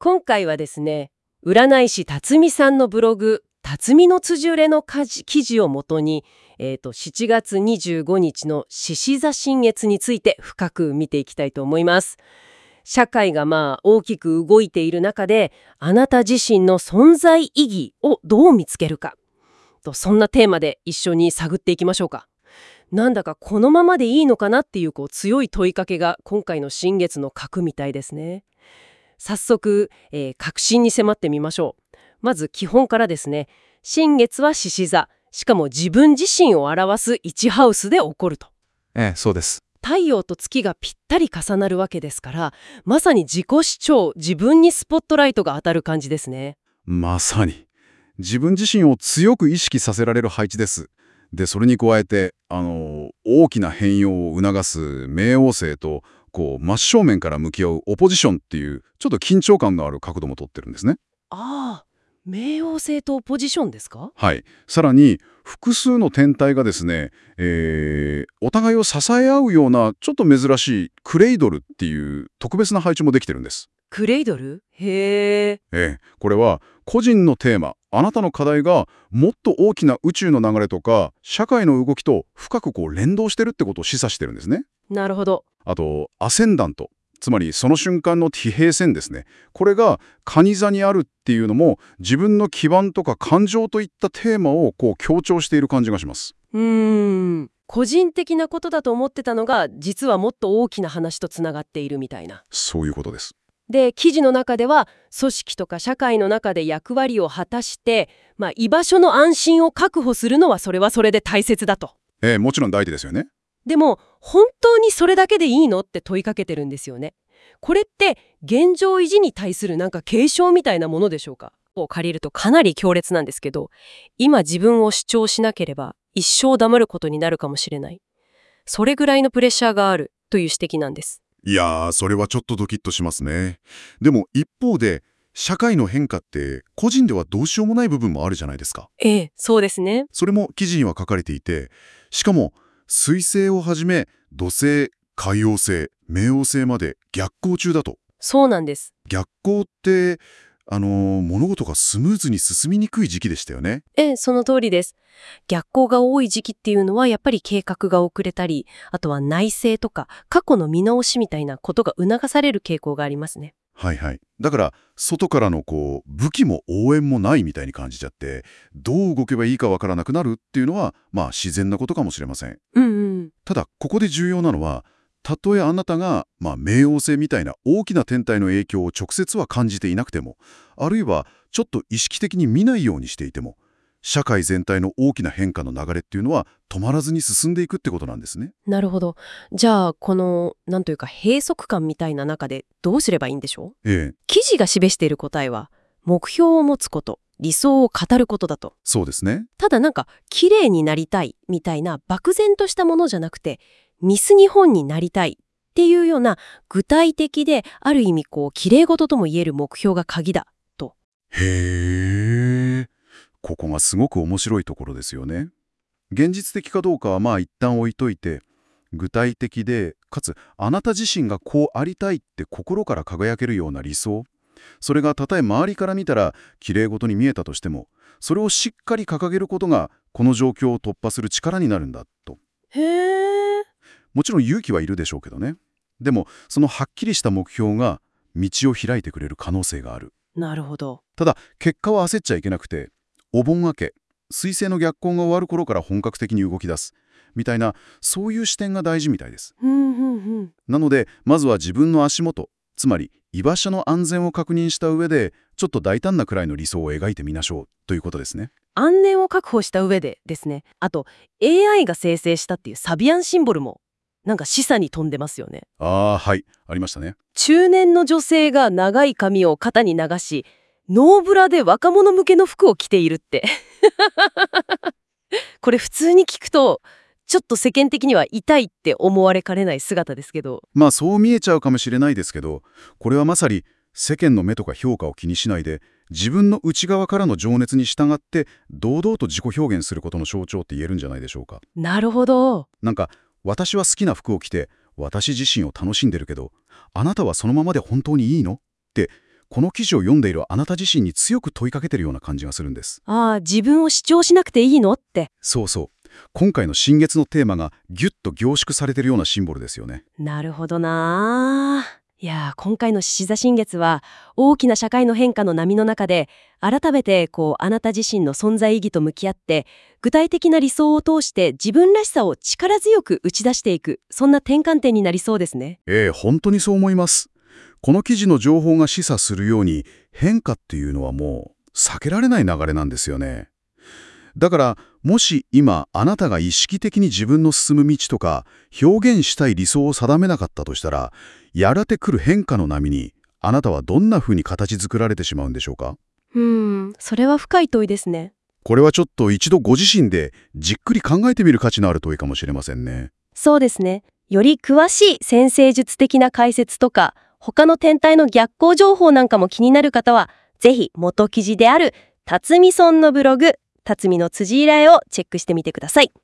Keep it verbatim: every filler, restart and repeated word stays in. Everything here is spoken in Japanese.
今回はですね、占い師辰巳さんのブログ、辰巳の辻売れの記事記事をもとに、えーと、しちがつにじゅうごにちの獅子座新月について深く見ていきたいと思います。社会がまあ大きく動いている中で、あなた自身の存在意義をどう見つけるかと、そんなテーマで一緒に探っていきましょうか。なんだかこのままでいいのかなっていう、こう強い問いかけが今回の新月の核みたいですね。早速、えー、確信に迫ってみましょう。まず基本からですね。新月は獅子座、しかも自分自身を表すいちハウスで起こると。 ええ、そうです。 太陽と月がぴったり重なるわけですから、まさに自己主張、自分にスポットライトが当たる感じですね。 まさに。自分自身を強く意識させられる配置です。で、それに加えて、あの、大きな変容を促す冥王星と、こう、真正面から向き合うオポジションっていう、ちょっと緊張感のある角度も取ってるんですね。 ああ、冥王星とポジションですか？ はい。さらに、複数の天体がですね、えーお互いを支え合うような、ちょっと珍しいクレイドルっていう特別な配置もできてるんです。 クレイドル？へえ。 ええ、これは個人のテーマ、あなたの課題がもっと大きな宇宙の流れとか社会の動きと深くこう連動してるってことを示唆してるんですね。 なるほど。 あと、アセンダント、つまりその瞬間の地平線ですね。これが蟹座にあるっていうのも自分の基盤とか感情といったテーマをこう強調している感じがします。 うーん。個人的なことだと思ってたのが、実はもっと大きな話とつながっているみたいな。 そういうことです。 で、記事の中では、組織とか社会の中で役割を果たして、まあ、居場所の安心を確保するのはそれはそれで大切だと。 ええ、もちろん大事ですよね。 でも、本当にそれだけでいいのって問いかけてるんですよね。これって、現状維持に対するなんか警鐘みたいなものでしょうか？を借りるとかなり強烈なんですけど、今自分を主張しなければ一生黙ることになるかもしれない。それぐらいのプレッシャーがあるという指摘なんです。 いやー、それはちょっとドキッとしますね。でも一方で、社会の変化って個人ではどうしようもない部分もあるじゃないですか。 ええ、そうですね。 それも記事には書かれていて、しかも水星をはじめ土星、海王星、冥王星まで逆行中だと。 そうなんです。 逆行って、あのー物事がスムーズに進みにくい時期でしたよね。 ええ、その通りです。逆行が多い時期っていうのはやっぱり計画が遅れたり、あとは内省とか過去の見直しみたいなことが促される傾向がありますね。 はいはい。だから、外からのこう、武器も応援もないみたいに感じちゃって、どう動けばいいかわからなくなるっていうのは、まあ自然なことかもしれません。 うんうん。 ただ、ここで重要なのは、たとえあなたが、まあ、冥王星みたいな大きな天体の影響を直接は感じていなくても、あるいはちょっと意識的に見ないようにしていても、社会全体の大きな変化の流れっていうのは止まらずに進んでいくってことなんですね。 なるほど。じゃあ、この、なんというか閉塞感みたいな中でどうすればいいんでしょう？ ええ、 記事が示している答えは、目標を持つこと、理想を語ることだと。 そうですね。 ただなんか、綺麗になりたいみたいな漠然としたものじゃなくて、ミス日本になりたいっていうような具体的で、ある意味こう、綺麗事とも言える目標が鍵だと。 へえ、ここがすごく面白いところですよね。現実的かどうかはまあ一旦置いといて、具体的で、かつあなた自身がこうありたいって心から輝けるような理想、それがたとえ周りから見たら綺麗事に見えたとしても、それをしっかり掲げることがこの状況を突破する力になるんだと。 へー。 もちろん勇気はいるでしょうけどね。でもそのはっきりした目標が道を開いてくれる可能性がある。 なるほど。 ただ結果は焦っちゃいけなくて、お盆明け、水星の逆行が終わる頃から本格的に動き出すみたいな、そういう視点が大事みたいです。 ふんふんふん。 なのでまずは自分の足元、つまり居場所の安全を確認した上で、ちょっと大胆なくらいの理想を描いてみましょうということですね。 安全を確保した上でですね。あと エーアイ が生成したっていうサビアンシンボルもなんか示唆に富んでますよね。 ああ、はい、ありましたね。 中年の女性が長い髪を肩に流し、ノーブラで若者向けの服を着ているってこれ普通に聞くとちょっと世間的には痛いって思われかねない姿ですけど。 まあそう見えちゃうかもしれないですけど、これはまさに世間の目とか評価を気にしないで、自分の内側からの情熱に従って堂々と自己表現することの象徴って言えるんじゃないでしょうか。 なるほど。 なんか、私は好きな服を着て私自身を楽しんでるけど、あなたはそのままで本当にいいのって、 この記事を読んでいるあなた自身に強く問いかけているような感じがするんです。 ああ、自分を主張しなくていいのって。 そうそう。今回の新月のテーマがギュッと凝縮されているようなシンボルですよね。 なるほどなあ。いやー、今回の獅子座新月は大きな社会の変化の波の中で改めてこうあなた自身の存在意義と向き合って具体的な理想を通して自分らしさを力強く打ち出していく、そんな転換点になりそうですね。 ええ、本当にそう思います。この記事の情報が示唆するように変化っていうのはもう避けられない流れなんですよね。だからもし今あなたが意識的に自分の進む道とか表現したい理想を定めなかったとしたら、やがて来る変化の波にあなたはどんな風に形作られてしまうんでしょうか？ うーん、それは深い問いですね。 これはちょっと一度ご自身でじっくり考えてみる価値のある問いかもしれませんね。 そうですね。より詳しい占星術的な解説とか他の天体の逆行情報なんかも気になる方はぜひ元記事である辰巳村のブログ辰巳の辻依頼をチェックしてみてください。